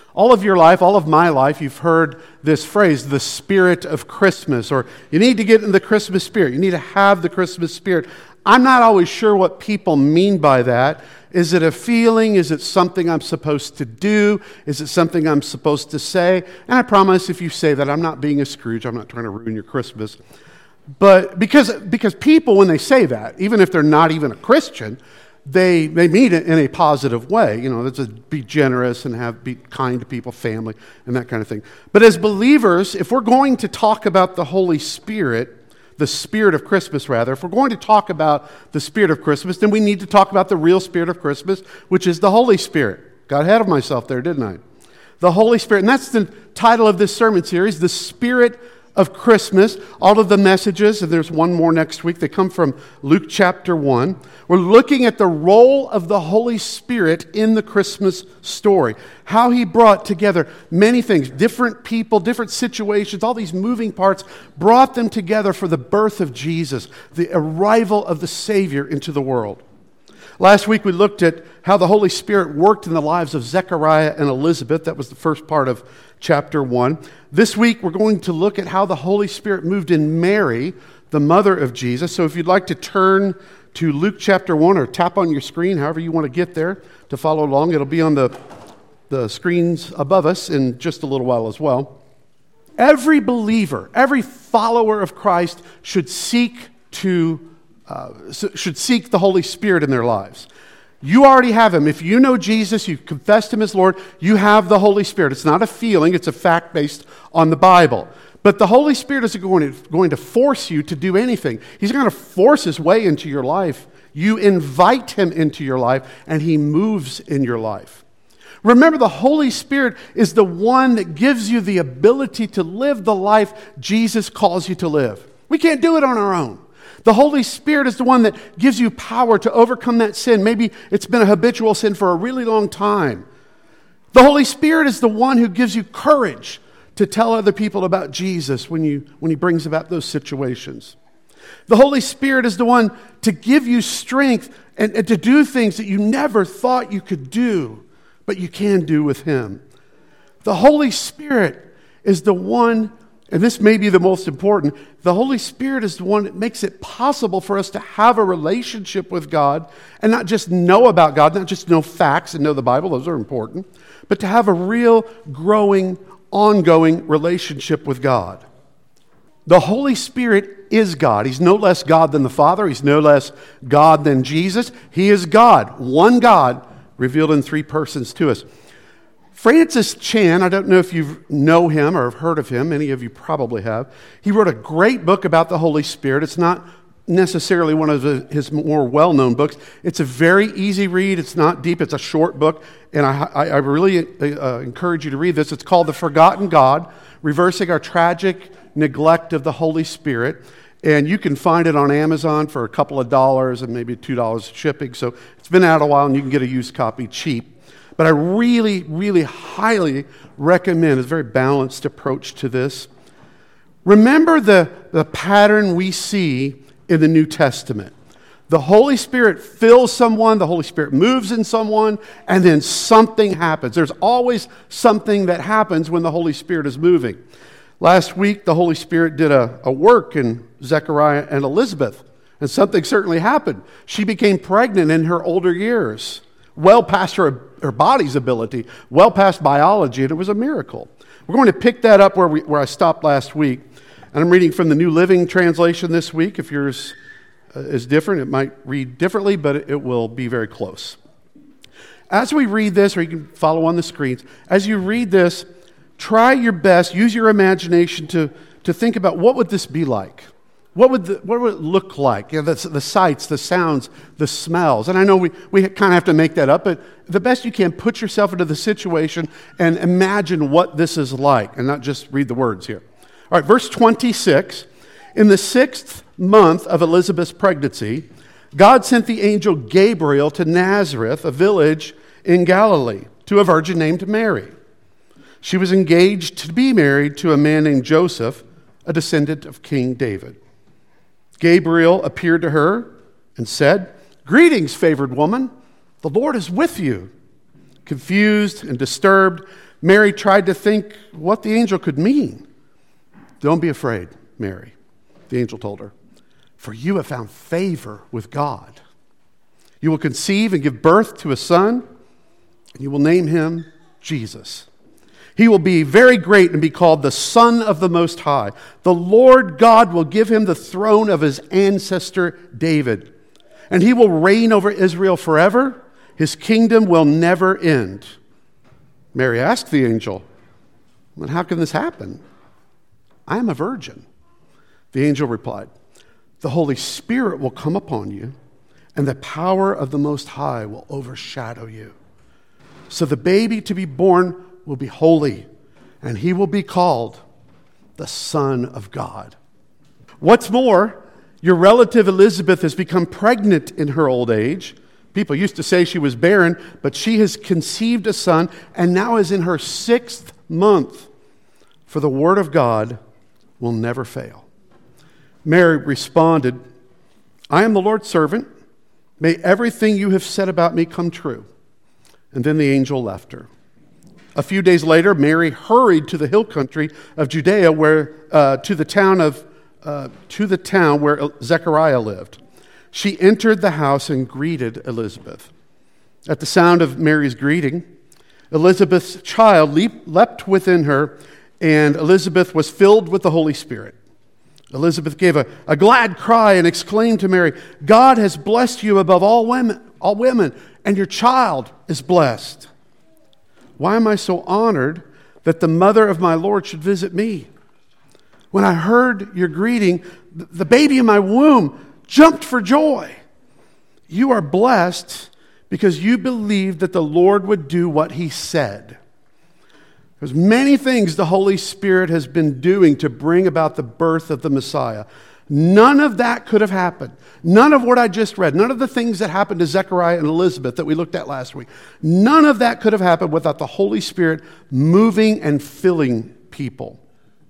All of your life, all of my life, you've heard this phrase, the spirit of Christmas, or you need to get in the Christmas spirit. You need to have the Christmas spirit. I'm not always sure what people mean by that. Is it a feeling? Is it something I'm supposed to do? Is it something I'm supposed to say? And I promise if you say that, I'm not being a Scrooge. I'm not trying to ruin your Christmas. But because people, when they say that, even if they're not even a Christian, they mean it in a positive way. You know, it's be generous and be kind to people, family, and that kind of thing. But as believers, if we're going to talk about the Holy Spirit, the spirit of Christmas rather, if we're going to talk about the spirit of Christmas, then we need to talk about the real spirit of Christmas, which is the Holy Spirit. Got ahead of myself there, didn't I? The Holy Spirit. And that's the title of this sermon series, The Spirit of Christmas. All of the messages, and there's one more next week, they come from Luke chapter 1. We're looking at the role of the Holy Spirit in the Christmas story. How he brought together many things, different people, different situations, all these moving parts, brought them together for the birth of Jesus, the arrival of the Savior into the world. Last week we looked at how the Holy Spirit worked in the lives of Zechariah and Elizabeth. That was the first part of chapter 1. This week we're going to look at how the Holy Spirit moved in Mary, the mother of Jesus. So if you'd like to turn to Luke chapter 1 or tap on your screen, however you want to get there to follow along. It'll be on the screens above us in just a little while as well. Every believer, every follower of Christ should seek the Holy Spirit in their lives. You already have him. If you know Jesus, you've confessed him as Lord, you have the Holy Spirit. It's not a feeling, it's a fact based on the Bible. But the Holy Spirit isn't going to force you to do anything. He's going to force his way into your life. You invite him into your life, and he moves in your life. Remember, the Holy Spirit is the one that gives you the ability to live the life Jesus calls you to live. We can't do it on our own. The Holy Spirit is the one that gives you power to overcome that sin. Maybe it's been a habitual sin for a really long time. The Holy Spirit is the one who gives you courage to tell other people about Jesus when he brings about those situations. The Holy Spirit is the one to give you strength and to do things that you never thought you could do, but you can do with him. The Holy Spirit is the one, and this may be the most important, the Holy Spirit is the one that makes it possible for us to have a relationship with God and not just know about God, not just know facts and know the Bible, those are important, but to have a real growing, ongoing relationship with God. The Holy Spirit is God. He's no less God than the Father. He's no less God than Jesus. He is God, one God, revealed in three persons to us. Francis Chan, I don't know if you know him or have heard of him. Many of you probably have. He wrote a great book about the Holy Spirit. It's not necessarily one of his more well-known books. It's a very easy read. It's not deep. It's a short book, and I really encourage you to read this. It's called The Forgotten God, Reversing Our Tragic Neglect of the Holy Spirit. And you can find it on Amazon for a couple of dollars and maybe $2 shipping. So it's been out a while, and you can get a used copy cheap. But I really, really highly recommend, it's a very balanced approach to this. Remember the pattern we see in the New Testament. The Holy Spirit fills someone, the Holy Spirit moves in someone, and then something happens. There's always something that happens when the Holy Spirit is moving. Last week, the Holy Spirit did a work in Zechariah and Elizabeth, and something certainly happened. She became pregnant in her older years, well past her body's ability, well past biology, and it was a miracle. We're going to pick that up where I stopped last week, and I'm reading from the New Living Translation this week. If yours is different, it might read differently, but it will be very close. As we read this, or you can follow on the screens, as you read this, try your best, use your imagination to think about what would this be like? What would it look like? You know, the sights, the sounds, the smells. And I know we kind of have to make that up, but the best you can, put yourself into the situation and imagine what this is like, and not just read the words here. All right, verse 26. In the 6th month of Elizabeth's pregnancy, God sent the angel Gabriel to Nazareth, a village in Galilee, to a virgin named Mary. She was engaged to be married to a man named Joseph, a descendant of King David. Gabriel appeared to her and said, "Greetings, favored woman. The Lord is with you." Confused and disturbed, Mary tried to think what the angel could mean. "Don't be afraid, Mary," the angel told her, "for you have found favor with God. You will conceive and give birth to a son, and you will name him Jesus. He will be very great and be called the Son of the Most High. The Lord God will give him the throne of his ancestor David, and he will reign over Israel forever. His kingdom will never end." Mary asked the angel, "Well, how can this happen? I am a virgin." The angel replied, "The Holy Spirit will come upon you, and the power of the Most High will overshadow you. So the baby to be born will be holy, and he will be called the Son of God. What's more, your relative Elizabeth has become pregnant in her old age. People used to say she was barren, but she has conceived a son and now is in her 6th month. For the word of God will never fail." Mary responded, "I am the Lord's servant. May everything you have said about me come true." And then the angel left her. A few days later, Mary hurried to the hill country of Judea, to the town where Zechariah lived. She entered the house and greeted Elizabeth. At the sound of Mary's greeting, Elizabeth's child leapt within her, and Elizabeth was filled with the Holy Spirit. Elizabeth gave a glad cry and exclaimed to Mary, "God has blessed you above all women, and your child is blessed. Why am I so honored that the mother of my Lord should visit me? When I heard your greeting, the baby in my womb jumped for joy. You are blessed because you believed that the Lord would do what he said." There's many things the Holy Spirit has been doing to bring about the birth of the Messiah. None of that could have happened. None of what I just read, none of the things that happened to Zechariah and Elizabeth that we looked at last week, none of that could have happened without the Holy Spirit moving and filling people.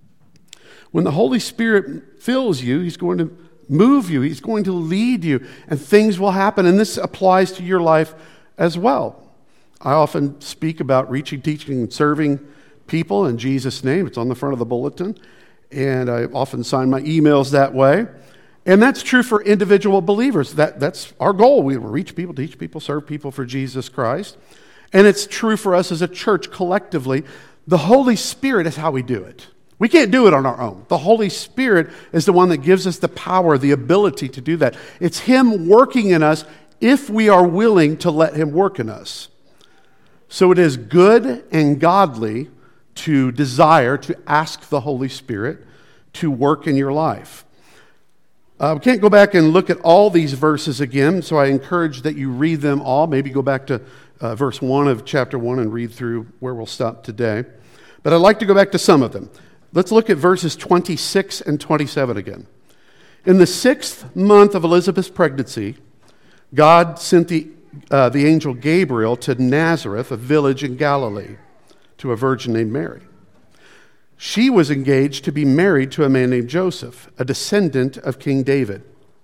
When the Holy Spirit fills you, he's going to move you, he's going to lead you, and things will happen. And this applies to your life as well. I often speak about reaching, teaching, and serving people in Jesus' name. It's on the front of the bulletin. And I often sign my emails that way. And that's true for individual believers. That's our goal. We reach people, teach people, serve people for Jesus Christ. And it's true for us as a church collectively. The Holy Spirit is how we do it. We can't do it on our own. The Holy Spirit is the one that gives us the power, the ability to do that. It's him working in us if we are willing to let him work in us. So it is good and godly to desire to ask the Holy Spirit to work in your life. We can't go back and look at all these verses again, so I encourage that you read them all. Maybe go back to verse 1 of chapter 1 and read through where we'll stop today. But I'd like to go back to some of them. Let's look at verses 26 and 27 again. In the 6th month of Elizabeth's pregnancy, God sent the angel Gabriel to Nazareth, a village in Galilee, to a virgin named Mary. She was engaged to be married to a man named Joseph, a descendant of King David.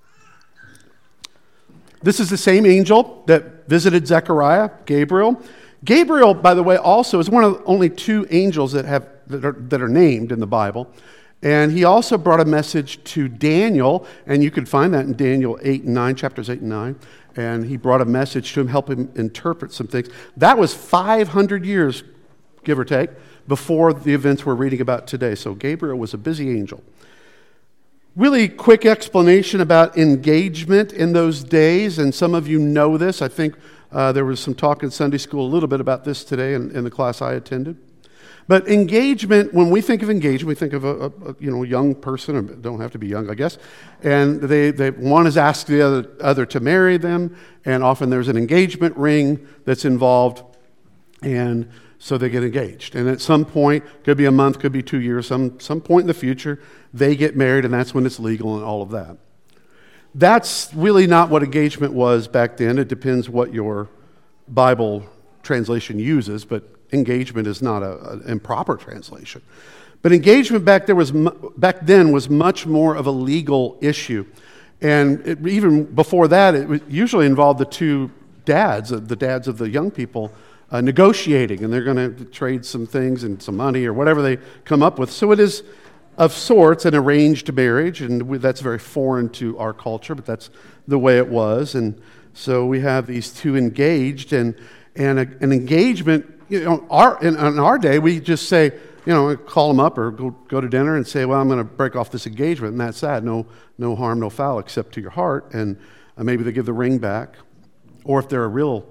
This is the same angel that visited Zechariah, Gabriel. Gabriel, by the way, also is one of only 2 angels that are named in the Bible. And he also brought a message to Daniel, and you can find that in Daniel 8 and 9, chapters 8 and 9. And he brought a message to him, help him interpret some things. That was 500 years, give or take, before the events we're reading about today. So Gabriel was a busy angel. Really quick explanation about engagement in those days, and some of you know this. I think there was some talk in Sunday school a little bit about this today in the class I attended. But engagement, when we think of engagement, we think of a young person, or don't have to be young, I guess, and they one has asked the other to marry them, and often there's an engagement ring that's involved, and so they get engaged. And at some point, could be a month, could be 2 years, some point in the future, they get married, and that's when it's legal and all of that. That's really not what engagement was back then. It depends what your Bible translation uses, but engagement is not an improper translation. But engagement back then was much more of a legal issue. And even before that, it usually involved the 2 dads, the dads of the young people negotiating, and they're going to trade some things and some money or whatever they come up with. So it is, of sorts, an arranged marriage, and that's very foreign to our culture, but that's the way it was. And so we have these two engaged, and an engagement, in our day, we just say, call them up or go to dinner and say, well, I'm going to break off this engagement, and that's that. No harm, no foul, except to your heart. And maybe they give the ring back. Or if they're a real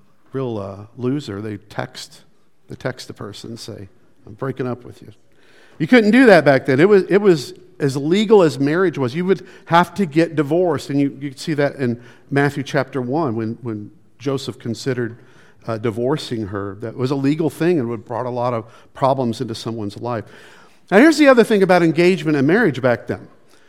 loser, they text the person and say, I'm breaking up with you. You couldn't do that back then. It was as legal as marriage was. You would have to get divorced. And you see that in Matthew chapter 1 when Joseph considered divorcing her. That was a legal thing and would brought a lot of problems into someone's life. Now here's the other thing about engagement and marriage back then.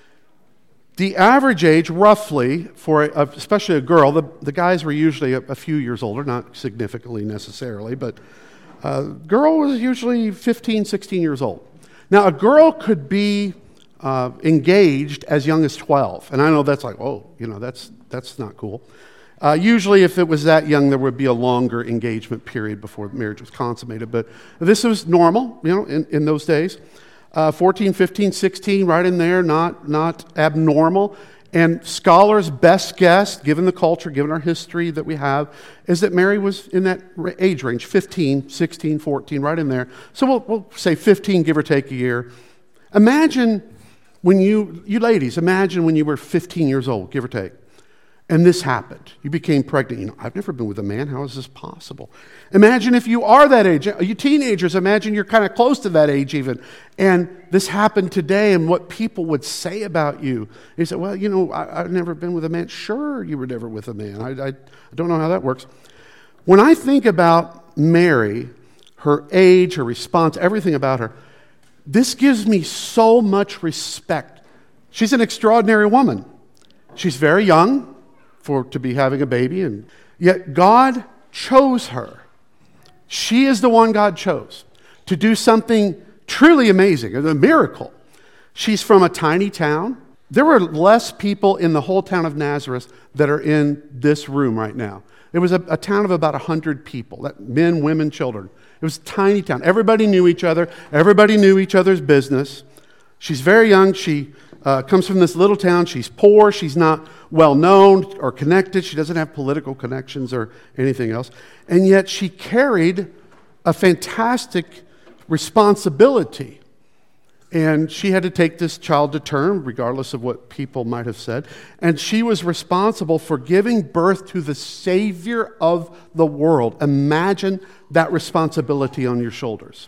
The average age, roughly, for especially a girl, the guys were usually a few years older, not significantly necessarily, but girl was usually 15, 16 years old. Now a girl could be engaged as young as 12, and I know that's like, that's not cool. Usually if it was that young, there would be a longer engagement period before marriage was consummated. But this was normal, in those days. 14, 15, 16, right in there, not abnormal. And scholars' best guess, given the culture, given our history that we have, is that Mary was in that age range, 15, 16, 14, right in there. So we'll say 15, give or take a year. Imagine when you ladies, imagine when you were 15 years old, give or take. And this happened. You became pregnant. I've never been with a man. How is this possible? Imagine if you are that age. You teenagers, imagine you're kind of close to that age even. And this happened today, and what people would say about you. They say, well, I've never been with a man. Sure, you were never with a man. I don't know how that works. When I think about Mary, her age, her response, everything about her, this gives me so much respect. She's an extraordinary woman. She's very young to be having a baby, and yet God chose her. She is the one God chose to do something truly amazing, a miracle. She's from a tiny town. There were less people in the whole town of Nazareth that are in this room right now. It was a town of about 100 people, men, women, children. It was a tiny town. Everybody knew each other. Everybody knew each other's business. She's very young. She comes from this little town. She's poor. She's not well known or connected. She doesn't have political connections or anything else. And yet she carried a fantastic responsibility. And she had to take this child to term, regardless of what people might have said. And she was responsible for giving birth to the Savior of the world. Imagine that responsibility on your shoulders.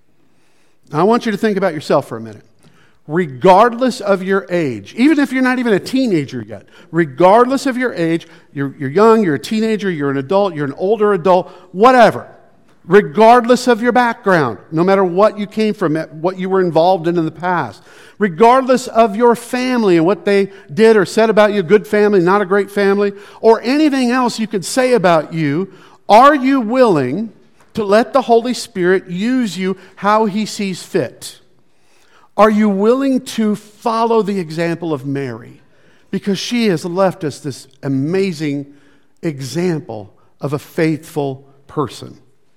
Now, I want you to think about yourself for a minute. Regardless of your age, even if you're not even a teenager yet, regardless of your age, you're young, you're a teenager, you're an adult, you're an older adult, whatever. Regardless of your background, no matter what you came from, what you were involved in the past, regardless of your family and what they did or said about you, good family, not a great family, or anything else you could say about you, are you willing to let the Holy Spirit use you how He sees fit? Are you willing to follow the example of Mary? Because she has left us this amazing example of a faithful person.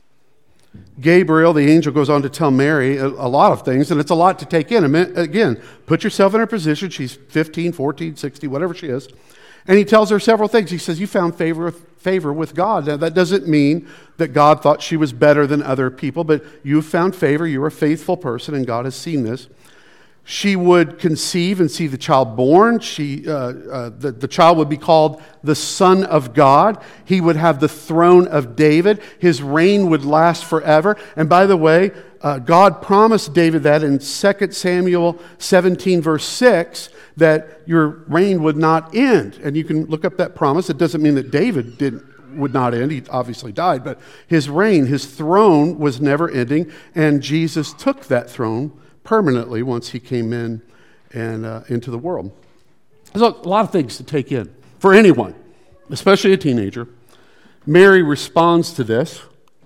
Gabriel, the angel, goes on to tell Mary a lot of things, and it's a lot to take in. Again, put yourself in her position. She's 15, 14, 16, whatever she is. And he tells her several things. He says, you found favor with God. Now, that doesn't mean that God thought she was better than other people, but you found favor. You're a faithful person, and God has seen this. She would conceive and see the child born. The child would be called the Son of God. He would have the throne of David. His reign would last forever. And by the way, God promised David that in 2 Samuel 17, verse 6, that your reign would not end. And you can look up that promise. It doesn't mean that David would not end. He obviously died. But his reign, his throne was never ending. And Jesus took that throne permanently once he came in and into the world. There's a lot of things to take in for anyone, especially a teenager. Mary responds to this,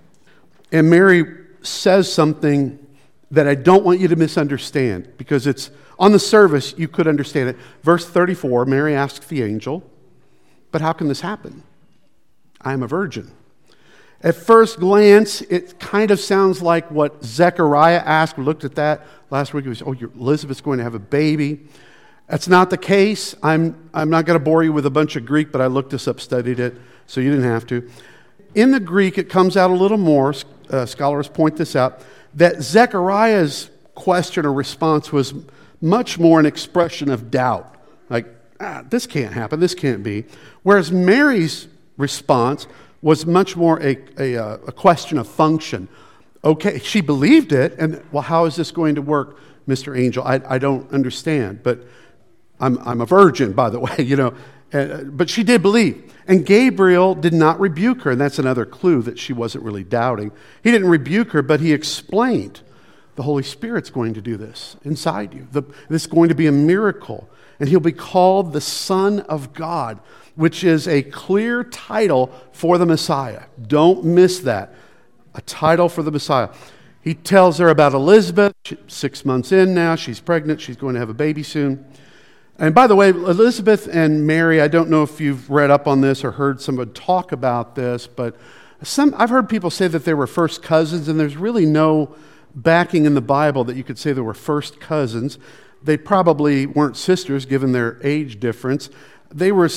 and Mary says something that I don't want you to misunderstand, because it's on the surface you could understand it. Verse 34, Mary asks the angel, but how can this happen? I am a virgin. At first glance, it kind of sounds like what Zechariah asked. We looked at that last week. It was, Elizabeth's going to have a baby. That's not the case. I'm not going to bore you with a bunch of Greek, but I looked this up, studied it, so you didn't have to. In the Greek, it comes out a little more, scholars point this out, that Zechariah's question or response was much more an expression of doubt. Like, this can't happen, this can't be. Whereas Mary's response was much more a question of function. Okay, she believed it, and well, how is this going to work, Mr. Angel? I don't understand, but I'm a virgin, by the way, but she did believe. And Gabriel did not rebuke her, and that's another clue that she wasn't really doubting. He didn't rebuke her, but he explained, the Holy Spirit's going to do this inside you. This is going to be a miracle, and he'll be called the Son of God, which is a clear title for the Messiah. Don't miss that. A title for the Messiah. He tells her about Elizabeth. 6 months in now, she's pregnant, she's going to have a baby soon. And by the way, Elizabeth and Mary, I don't know if you've read up on this or heard someone talk about this, but I've heard people say that they were first cousins, and there's really no backing in the Bible that you could say they were first cousins. They probably weren't sisters, given their age difference. They were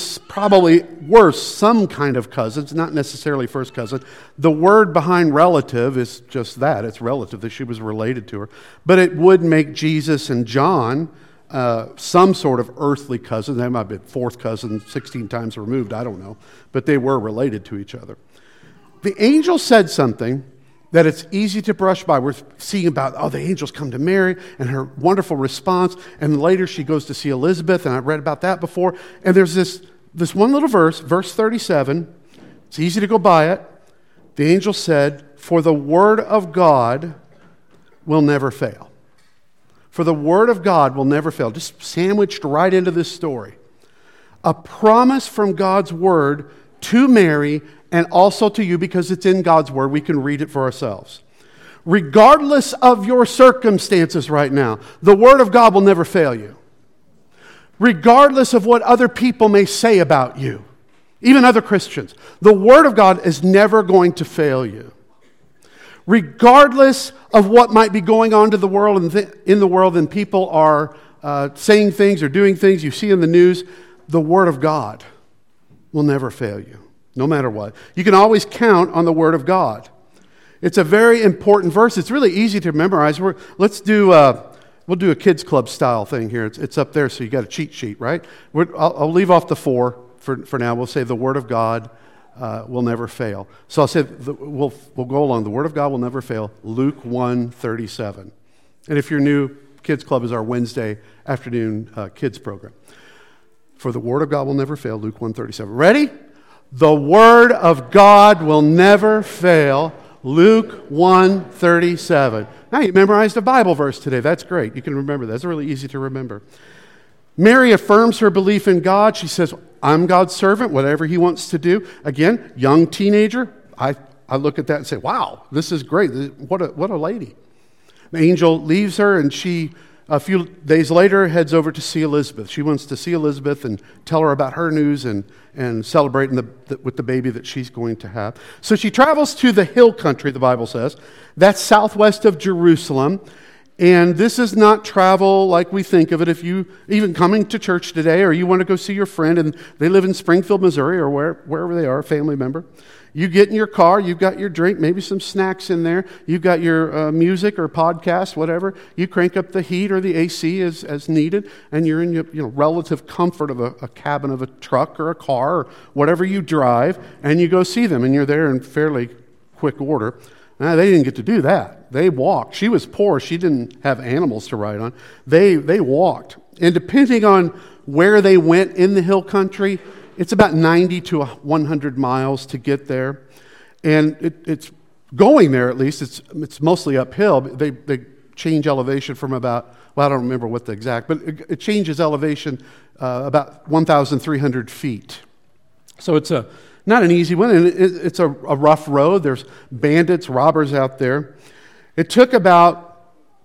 some kind of cousins, not necessarily first cousin. The word behind relative is just that. It's relative, that she was related to her. But it would make Jesus and John some sort of earthly cousin. They might have been fourth cousin, 16 times removed, I don't know. But they were related to each other. The angel said something that it's easy to brush by. We're seeing about, the angels come to Mary and her wonderful response, and later she goes to see Elizabeth, and I read about that before. And there's this one little verse, verse 37. It's easy to go by it. The angel said, "For the word of God will never fail." For the word of God will never fail. Just sandwiched right into this story. A promise from God's word to Mary and also to you, because it's in God's word. We can read it for ourselves. Regardless of your circumstances right now, the word of God will never fail you. Regardless of what other people may say about you, even other Christians, the word of God is never going to fail you. Regardless of what might be going on in the world, and people are saying things or doing things you see in the news, the word of God will never fail you, no matter what. You can always count on the word of God. It's a very important verse. It's really easy to memorize. We'll do a kids club style thing here. It's up there, so you got a cheat sheet, right? I'll leave off the 4 for now. We'll say the word of God will never fail. So I'll say we'll go along. The word of God will never fail. Luke 1:37. And if you're new, Kids Club is our Wednesday afternoon kids program. For the word of God will never fail. Luke 1:37. Ready? The word of God will never fail. Luke 1:37. Now you memorized a Bible verse today. That's great. You can remember that. That's really easy to remember. Mary affirms her belief in God. She says, I'm God's servant, whatever he wants to do. Again, young teenager. I look at that and say, wow, this is great. What a lady. The angel leaves her, and she, a few days later, heads over to see Elizabeth. She wants to see Elizabeth and tell her about her news and celebrating with the baby that she's going to have. So she travels to the hill country, the Bible says. That's southwest of Jerusalem. And this is not travel like we think of it. If you, even coming to church today, or you want to go see your friend and they live in Springfield, Missouri, or wherever they are, a family member, you get in your car, you've got your drink, maybe some snacks in there, you've got your music or podcast, whatever. You crank up the heat or the AC as needed, and you're in your relative comfort of a cabin of a truck or a car or whatever you drive, and you go see them, and you're there in fairly quick order. Now, they didn't get to do that. They walked. She was poor. She didn't have animals to ride on. They walked. And depending on where they went in the hill country, it's about 90 to 100 miles to get there. And it's going there, at least. It's mostly uphill. They change elevation from about, I don't remember what the exact, but it changes elevation about 1,300 feet. So it's not an easy one, and it's a rough road. There's bandits, robbers out there. It took about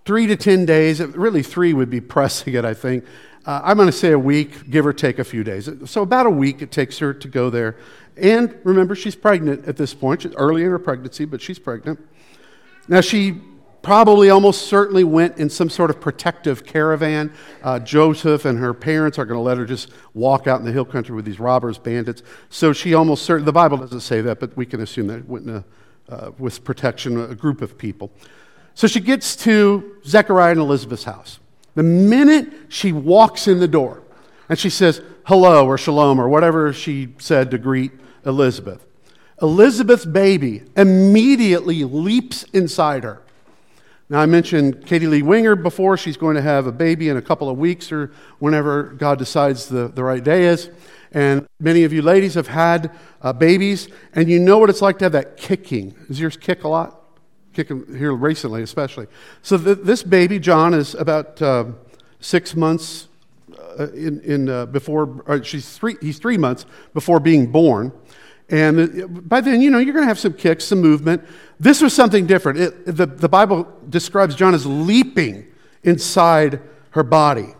3 to 10 days. Really, 3 would be pressing it, I think. I'm going to say a week, give or take a few days. So about a week it takes her to go there. And remember, she's pregnant at this point. She's early in her pregnancy, but she's pregnant. Now, she probably almost certainly went in some sort of protective caravan. Joseph and her parents are going to let her just walk out in the hill country with these robbers, bandits. So she almost certainly, the Bible doesn't say that, but we can assume that it went in with protection, a group of people. So she gets to Zechariah and Elizabeth's house. The minute she walks in the door and she says hello or shalom or whatever she said to greet Elizabeth, Elizabeth's baby immediately leaps inside her. Now, I mentioned Katie Lee Winger before. She's going to have a baby in a couple of weeks or whenever God decides the right day is. And many of you ladies have had babies, and you know what it's like to have that kicking. Does yours kick a lot? Kicking here recently, especially. So this baby, John, is about 6 months before. He's 3 months before being born, and by then, you're going to have some kicks, some movement. This was something different. The Bible describes John as leaping inside her body.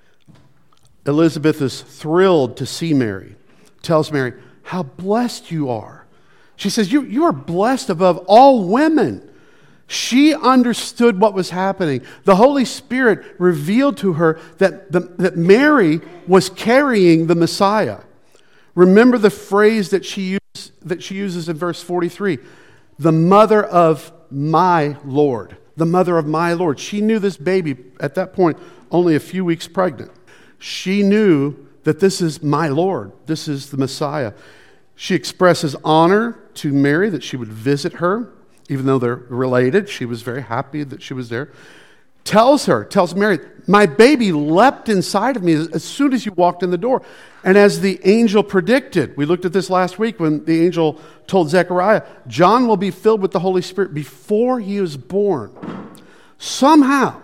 Elizabeth is thrilled to see Mary. Tells Mary, how blessed you are. She says, you are blessed above all women. She understood what was happening. The Holy Spirit revealed to her that Mary was carrying the Messiah. Remember the phrase that she uses in verse 43, the mother of my Lord. The mother of my Lord. She knew this baby at that point only a few weeks pregnant. She knew that this is my Lord. This is the Messiah. She expresses honor to Mary that she would visit her. Even though they're related, she was very happy that she was there. Tells Mary, my baby leapt inside of me as soon as you walked in the door. And as the angel predicted, we looked at this last week when the angel told Zechariah, John will be filled with the Holy Spirit before he is born. Somehow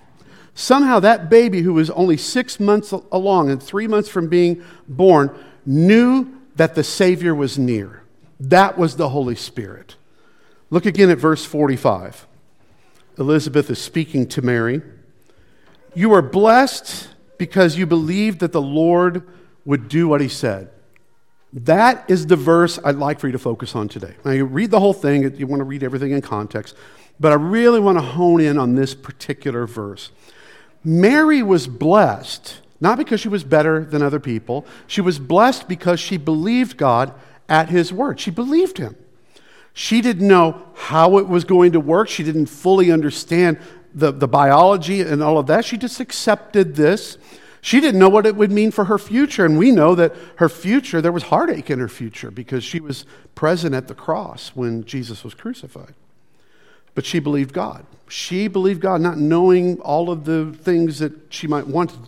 that baby who was only 6 months along and 3 months from being born knew that the Savior was near. That was the Holy Spirit. Look again at verse 45. Elizabeth is speaking to Mary. You are blessed because you believed that the Lord would do what he said. That is the verse I'd like for you to focus on today. Now, you read the whole thing, you want to read everything in context, but I really want to hone in on this particular verse. Mary was blessed, not because she was better than other people. She was blessed because she believed God at his word. She believed him. She didn't know how it was going to work. She didn't fully understand the biology and all of that. She just accepted this. She didn't know what it would mean for her future. And we know that her future, there was heartache in her future because she was present at the cross when Jesus was crucified. But she believed God. She believed God, not knowing all of the things that she might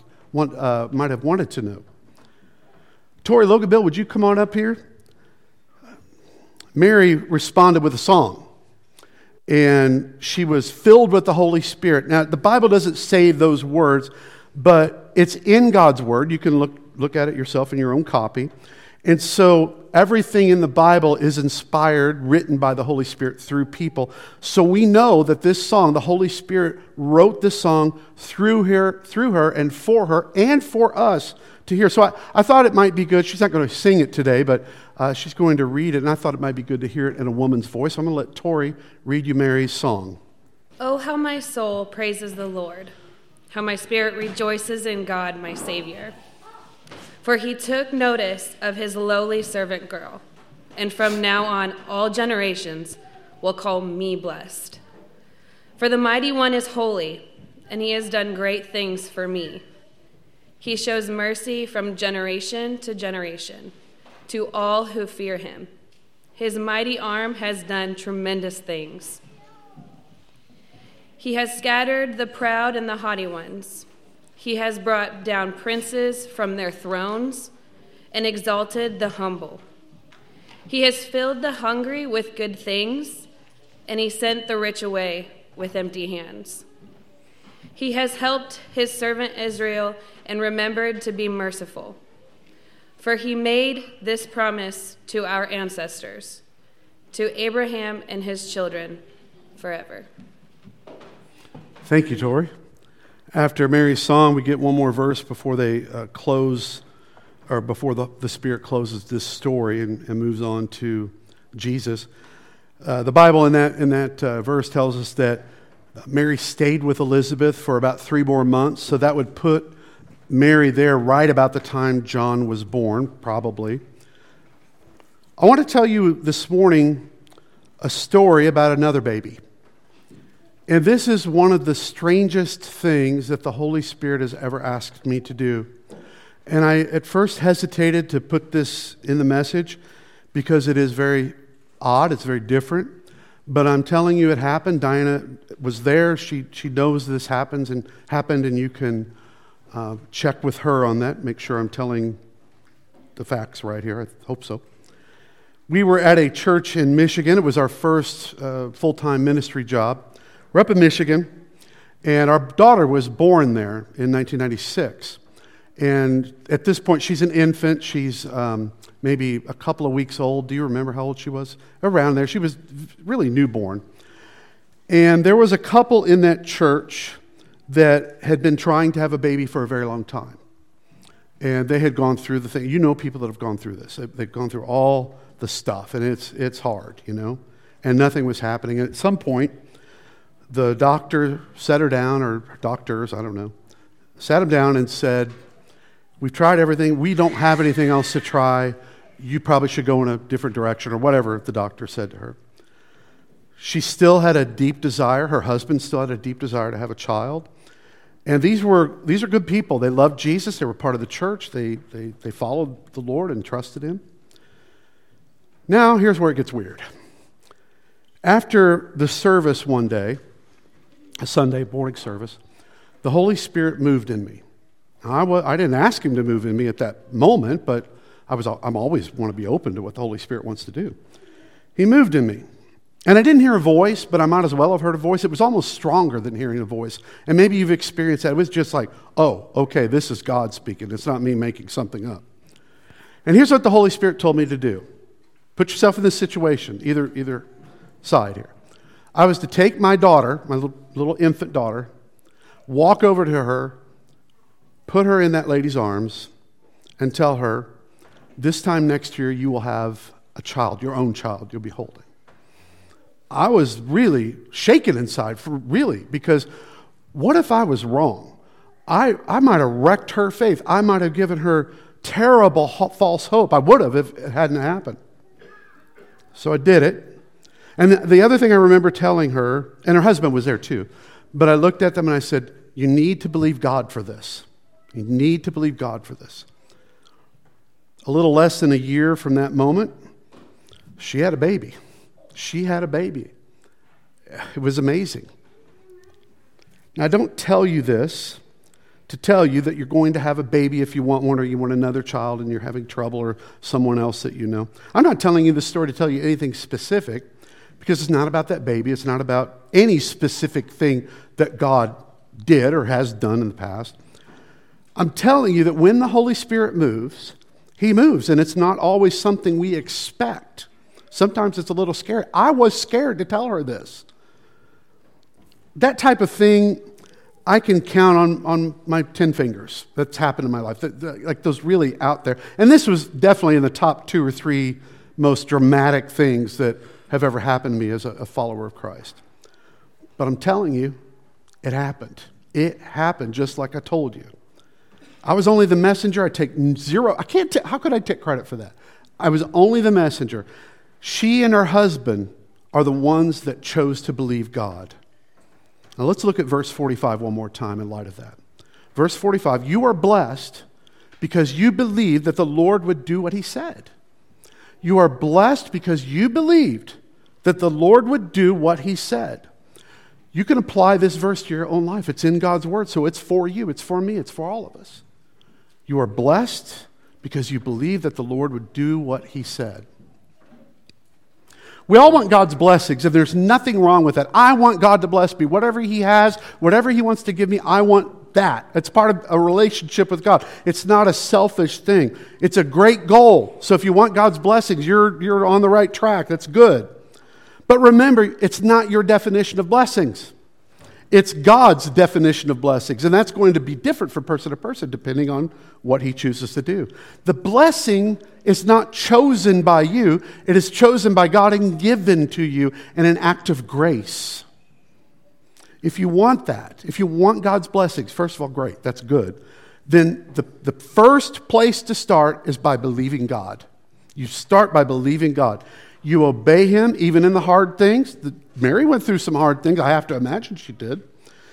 have wanted to know. Tori Logan Bill, would you come on up here? Mary responded with a song, and she was filled with the Holy Spirit. Now, the Bible doesn't say those words, but it's in God's Word. You can look at it yourself in your own copy. And so everything in the Bible is inspired, written by the Holy Spirit through people. So we know that this song, the Holy Spirit wrote this song through her and for us to hear. So I thought it might be good. She's not going to sing it today, but she's going to read it, and I thought it might be good to hear it in a woman's voice. I'm going to let Tori read you Mary's song. Oh, how my soul praises the Lord, how my spirit rejoices in God, my Savior. For he took notice of his lowly servant girl, and from now on all generations will call me blessed. For the Mighty One is holy, and he has done great things for me. He shows mercy from generation to generation to all who fear him. His mighty arm has done tremendous things. He has scattered the proud and the haughty ones. He has brought down princes from their thrones and exalted the humble. He has filled the hungry with good things, and he sent the rich away with empty hands. He has helped his servant Israel and remembered to be merciful. For he made this promise to our ancestors, to Abraham and his children forever. Thank you, Tori. After Mary's song, we get one more verse before they close, or before the Spirit closes this story and moves on to Jesus. The Bible in that verse tells us that Mary stayed with Elizabeth for about 3 more months, so that would put Mary there right about the time John was born, probably. I want to tell you this morning a story about another baby. And this is one of the strangest things that the Holy Spirit has ever asked me to do. And I at first hesitated to put this in the message because it is very odd, it's very different. But I'm telling you it happened. Diana was there. She knows this happened, and you can check with her on that. Make sure I'm telling the facts right here. I hope so. We were at a church in Michigan. It was our first full-time ministry job. We're up in Michigan, and our daughter was born there in 1996. And at this point, she's an infant. She's maybe a couple of weeks old. Do you remember how old she was? Around there. She was really newborn. And there was a couple in that church that had been trying to have a baby for a very long time. And they had gone through the thing. You know people that have gone through this. They've gone through all the stuff, and it's hard, you know. And nothing was happening. And at some point, the doctor sat her down, or doctors, I don't know, sat him down and said, "We've tried everything. We don't have anything else to try. You probably should go in a different direction," or whatever the doctor said to her. She still had a deep desire. Her husband still had a deep desire to have a child. And these are good people. They loved Jesus. They were part of the church. They followed the Lord and trusted Him. Now, here's where it gets weird. After the service one day, a Sunday morning service, the Holy Spirit moved in me. I didn't ask Him to move in me at that moment, but I'm always want to be open to what the Holy Spirit wants to do. He moved in me. And I didn't hear a voice, but I might as well have heard a voice. It was almost stronger than hearing a voice. And maybe you've experienced that. It was just like, oh, okay, this is God speaking. It's not me making something up. And here's what the Holy Spirit told me to do. Put yourself in this situation, either side here. I was to take my daughter, my little infant daughter, walk over to her, put her in that lady's arms, and tell her, this time next year you will have a child, your own child you'll be holding. I was really shaken inside, because what if I was wrong? I might have wrecked her faith. I might have given her terrible false hope. I would have if it hadn't happened. So I did it. And the other thing I remember telling her, and her husband was there too, but I looked at them and I said, you need to believe God for this. You need to believe God for this. A little less than a year from that moment, she had a baby. She had a baby. It was amazing. Now, I don't tell you this to tell you that you're going to have a baby if you want one, or you want another child and you're having trouble, or someone else that you know. I'm not telling you this story to tell you anything specific, because it's not about that baby. It's not about any specific thing that God did or has done in the past. I'm telling you that when the Holy Spirit moves, He moves, and it's not always something we expect. Sometimes it's a little scary. I was scared to tell her this. That type of thing, I can count on my 10 fingers that's happened in my life, like those really out there. And this was definitely in the top 2 or 3 most dramatic things that have ever happened to me as a follower of Christ. But I'm telling you, it happened. It happened just like I told you. I was only the messenger. I take zero. How could I take credit for that? I was only the messenger. She and her husband are the ones that chose to believe God. Now let's look at verse 45 one more time in light of that. Verse 45, you are blessed because you believed that the Lord would do what He said. You are blessed because you believed that the Lord would do what He said. You can apply this verse to your own life. It's in God's Word, so it's for you, it's for me, it's for all of us. You are blessed because you believe that the Lord would do what He said. We all want God's blessings, and there's nothing wrong with that. I want God to bless me. Whatever He has, whatever He wants to give me, I want that. It's part of a relationship with God. It's not a selfish thing. It's a great goal. So if you want God's blessings, you're on the right track. That's good. But remember, it's not your definition of blessings. It's God's definition of blessings, and that's going to be different from person to person depending on what he chooses to do. The blessing is not chosen by you. It is chosen by God and given to you in an act of grace. If you want that, if you want God's blessings, first of all, great, that's good. Then the first place to start is by believing God. You start by believing God. You obey him even in the hard things. Mary went through some hard things. I have to imagine she did.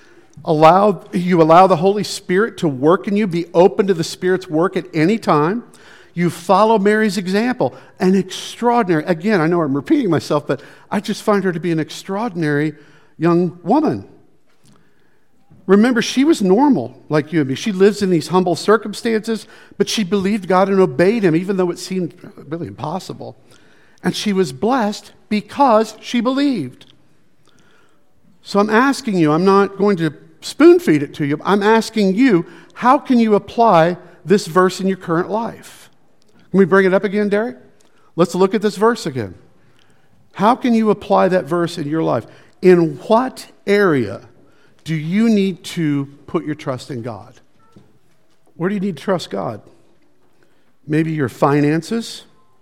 You allow the Holy Spirit to work in you. Be open to the Spirit's work at any time. You follow Mary's example. An extraordinary, again, I know I'm repeating myself, but I just find her to be an extraordinary young woman. Remember, she was normal like you and me. She lives in these humble circumstances, but she believed God and obeyed him, even though it seemed really impossible. And she was blessed because she believed. So I'm asking you, I'm not going to spoon feed it to you. I'm asking you, how can you apply this verse in your current life? Can we bring it up again, Derek? Let's look at this verse again. How can you apply that verse in your life? In what area do you need to put your trust in God? Where do you need to trust God? Maybe your finances.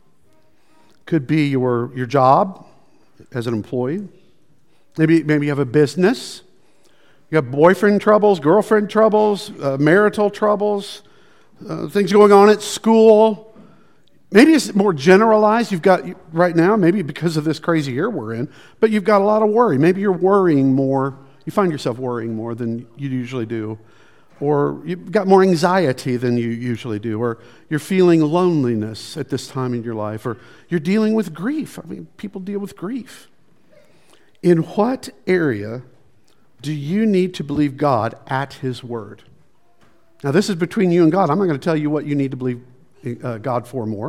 Could be your job as an employee. Maybe you have a business. You have boyfriend troubles, girlfriend troubles, marital troubles, things going on at school. Maybe it's more generalized. You've got, right now, maybe because of this crazy year we're in, but you've got a lot of worry. Maybe you're worrying more. You find yourself worrying more than you usually do. Or you've got more anxiety than you usually do. Or you're feeling loneliness at this time in your life. Or you're dealing with grief. I mean, people deal with grief. In what area do you need to believe God at his word? Now, this is between you and God. I'm not going to tell you what you need to believe God for more.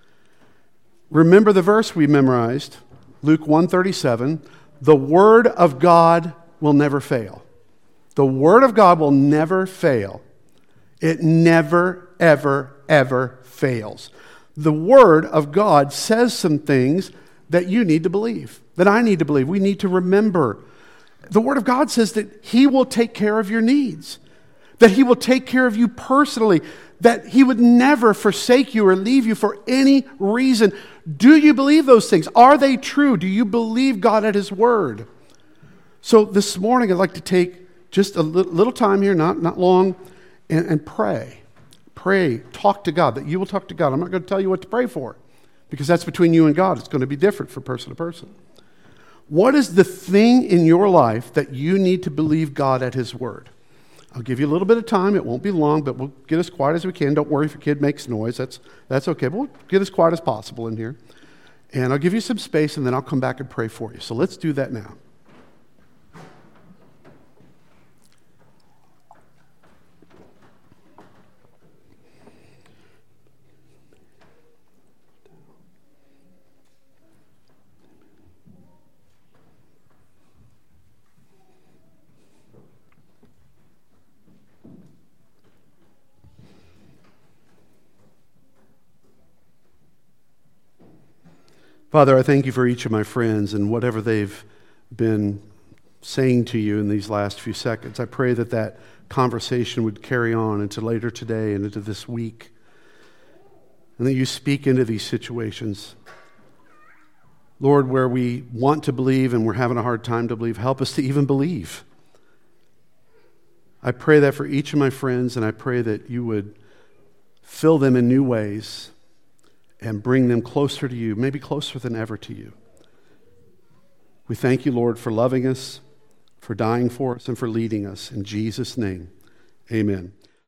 Remember the verse we memorized, Luke 1:37. The word of God will never fail. The word of God will never fail. It never, ever, ever fails. The word of God says some things that you need to believe, that I need to believe. We need to remember. The word of God says that he will take care of your needs, that he will take care of you personally, that he would never forsake you or leave you for any reason. Do you believe those things? Are they true? Do you believe God at his word? So this morning I'd like to take just a little time here, not long, and pray. Pray, talk to God, that you will talk to God. I'm not going to tell you what to pray for, because that's between you and God. It's going to be different from person to person. What is the thing in your life that you need to believe God at his word? I'll give you a little bit of time. It won't be long, but we'll get as quiet as we can. Don't worry if your kid makes noise. That's okay. But we'll get as quiet as possible in here. And I'll give you some space, and then I'll come back and pray for you. So let's do that now. Father, I thank you for each of my friends and whatever they've been saying to you in these last few seconds. I pray that that conversation would carry on into later today and into this week, and that you speak into these situations. Lord, where we want to believe and we're having a hard time to believe, help us to even believe. I pray that for each of my friends, and I pray that you would fill them in new ways and bring them closer to you, maybe closer than ever to you. We thank you, Lord, for loving us, for dying for us, and for leading us. In Jesus' name, amen.